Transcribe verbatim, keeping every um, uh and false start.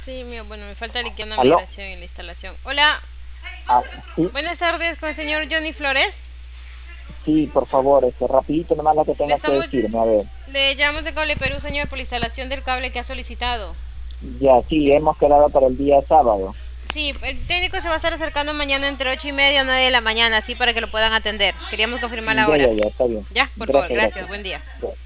Sí, mío, bueno, me falta liquidar una ¿Aló? migración en la instalación. Hola, Ah, sí, buenas tardes con el señor Johnny Flores. sí, por favor, este, rapidito nomás lo que Le tengas que estamos, decirme, a ver. le llamamos de Cable Perú, señor, por la instalación del cable que ha solicitado. Ya, sí, hemos quedado para el día sábado. Sí, el técnico se va a estar acercando mañana entre ocho y media o nueve de la mañana, así para que lo puean atender. Queríamos confirmar la Ya, hora. ya, ya, está bien. Ya, por favor, Gracias, gracias, gracias. buen día. Ya.